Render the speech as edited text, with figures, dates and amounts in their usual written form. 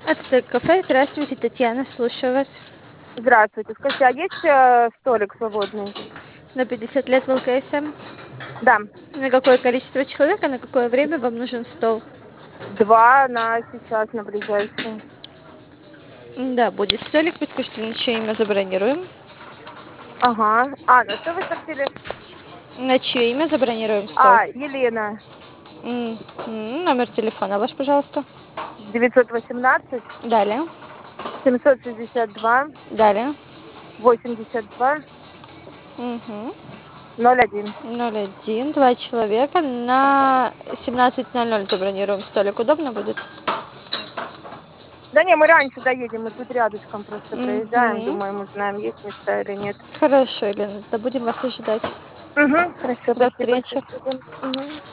Ацтек кафе. Здравствуйте, Татьяна, слушаю вас. Здравствуйте. Скажите, а есть столик свободный? На 50 лет в ЛКСМ. Да. На какое количество человек, а на какое время вам нужен стол? Два на сейчас, на ближайшее. Да, будет столик. Подскажите, на чье имя забронируем? Ага. А, ну что вы хотели? На чье имя забронируем стол? Елена. Номер телефона ваш, пожалуйста. 918 Далее. 762 Далее. 82 Угу. 01. 01. Два человека. На 17:00 забронируем столик. Удобно будет? Да не, мы раньше доедем, мы тут рядышком просто проезжаем, Угу. думаем, узнаем, есть места или нет. Хорошо, Елена, да будем вас ожидать. Угу, хорошо, Добрый спасибо. До вечер. свидания. Мгм.